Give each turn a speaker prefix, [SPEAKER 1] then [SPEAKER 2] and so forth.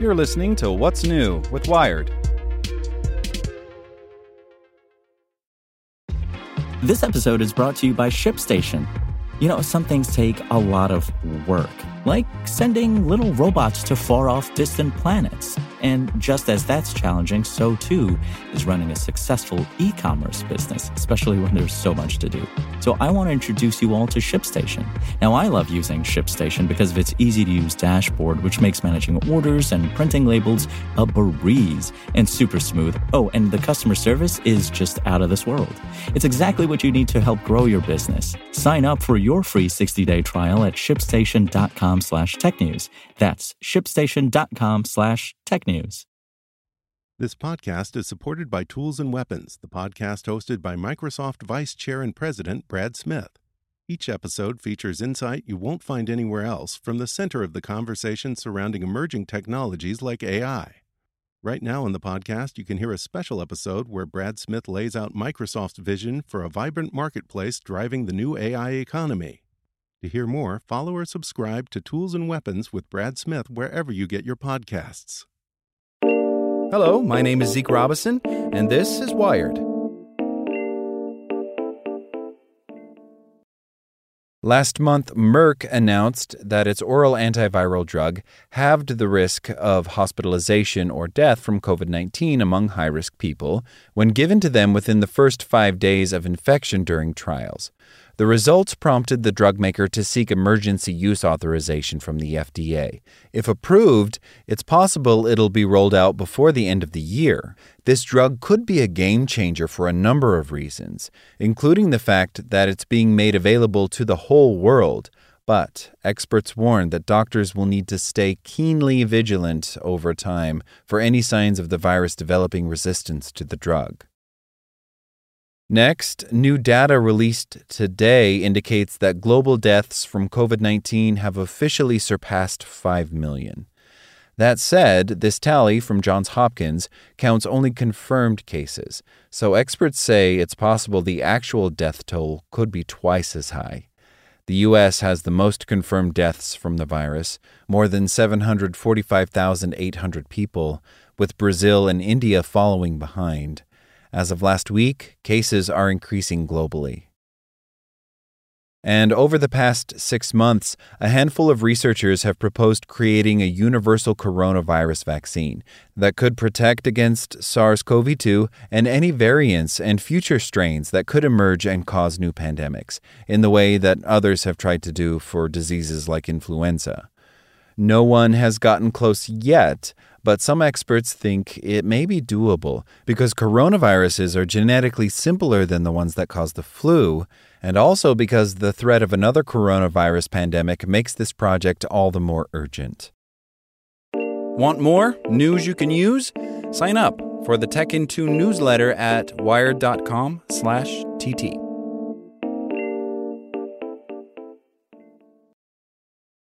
[SPEAKER 1] You're listening to What's New with Wired.
[SPEAKER 2] This episode is brought to you by ShipStation. You know, some things take a lot of work, like sending little robots to far-off distant planets. And just as that's challenging, so too is running a successful e-commerce business, especially when there's so much to do. So I want to introduce you all to ShipStation. Now, I love using ShipStation because of its easy-to-use dashboard, which makes managing orders and printing labels a breeze and super smooth. Oh, and the customer service is just out of this world. It's exactly what you need to help grow your business. Sign up for your free 60-day trial at shipstation.com/technews. That's shipstation.com/technews.
[SPEAKER 3] This podcast is supported by Tools and Weapons, the podcast hosted by Microsoft Vice Chair and President Brad Smith. Each episode features insight you won't find anywhere else from the center of the conversation surrounding emerging technologies like AI. Right now on the podcast, you can hear a special episode where Brad Smith lays out Microsoft's vision for a vibrant marketplace driving the new AI economy. To hear more, follow or subscribe to Tools and Weapons with Brad Smith wherever you get your podcasts.
[SPEAKER 1] Hello, my name is Zeke Robison, and this is Wired. Last month, Merck announced that its oral antiviral drug halved the risk of hospitalization or death from COVID-19 among high-risk people when given to them within the first 5 days of infection during trials. The results prompted the drug maker to seek emergency use authorization from the FDA. If approved, it's possible it'll be rolled out before the end of the year. This drug could be a game changer for a number of reasons, including the fact that it's being made available to the whole world. But experts warn that doctors will need to stay keenly vigilant over time for any signs of the virus developing resistance to the drug. Next, new data released today indicates that global deaths from COVID-19 have officially surpassed 5 million. That said, this tally from Johns Hopkins counts only confirmed cases, so experts say it's possible the actual death toll could be twice as high. The U.S. has the most confirmed deaths from the virus, more than 745,800 people, with Brazil and India following behind. As of last week, cases are increasing globally. And over the past 6 months, a handful of researchers have proposed creating a universal coronavirus vaccine that could protect against SARS-CoV-2 and any variants and future strains that could emerge and cause new pandemics, in the way that others have tried to do for diseases like influenza. No one has gotten close yet, but some experts think it may be doable because coronaviruses are genetically simpler than the ones that cause the flu, and also because the threat of another coronavirus pandemic makes this project all the more urgent. Want more news you can use? Sign up for the Tech in 2 newsletter at wired.com/TT.